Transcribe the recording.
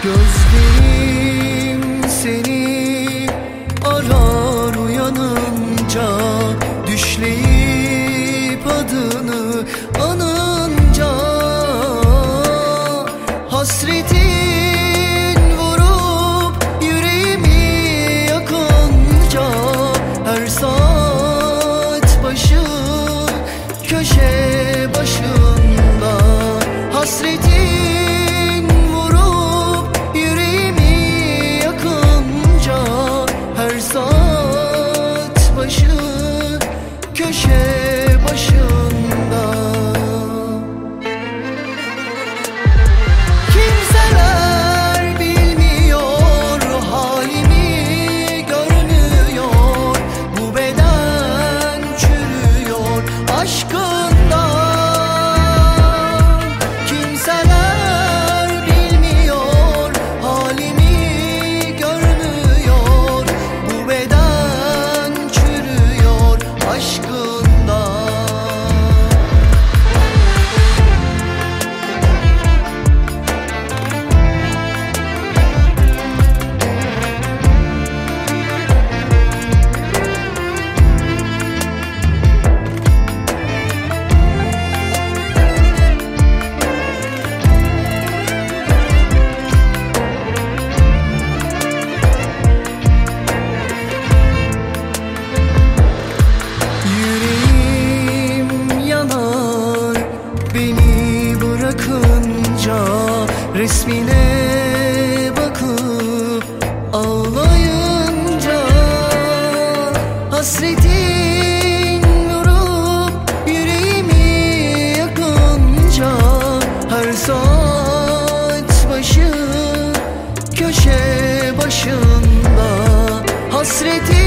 Gözlerim seni arar uyanınca, düşleyip adını anınca. Hasretin vurup yüreğimi yakınca, her saat başın köşe başında. Hasretin vurup yüreğimi yakınca, her saat başın köşe başında. Kimseler bilmiyor, halimi görmüyor. Bu beden çürüyor aşkından. Kimseler bilmiyor, halimi görmüyor. Bu beden çürüyor aşkından. Yüreğim yanar beni bırakınca, resmine bakıp ağlayınca. Hasretin vurup yüreğimi yakınca, her saat başı köşe başında. Hasretin